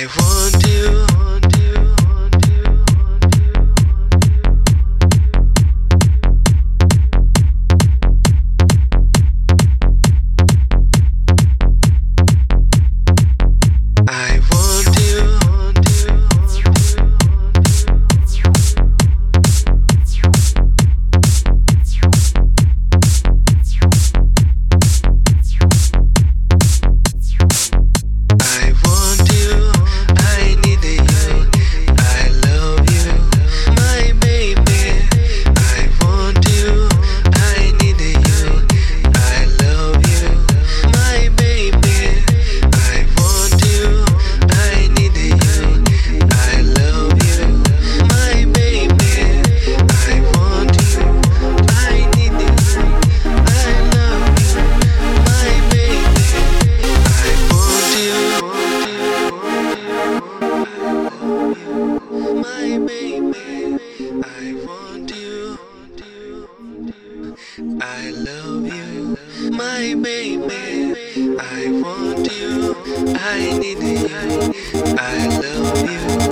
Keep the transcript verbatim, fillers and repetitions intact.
I want you. I want you. I want you. I need you. I love you, my baby. I want you. I need you. I love you, my baby. I want you. I need you. I love you, my baby. I want you. I need you. I love you, my baby. I want you. My baby, I want you. I love you, my baby. I want you. I need you. I love you.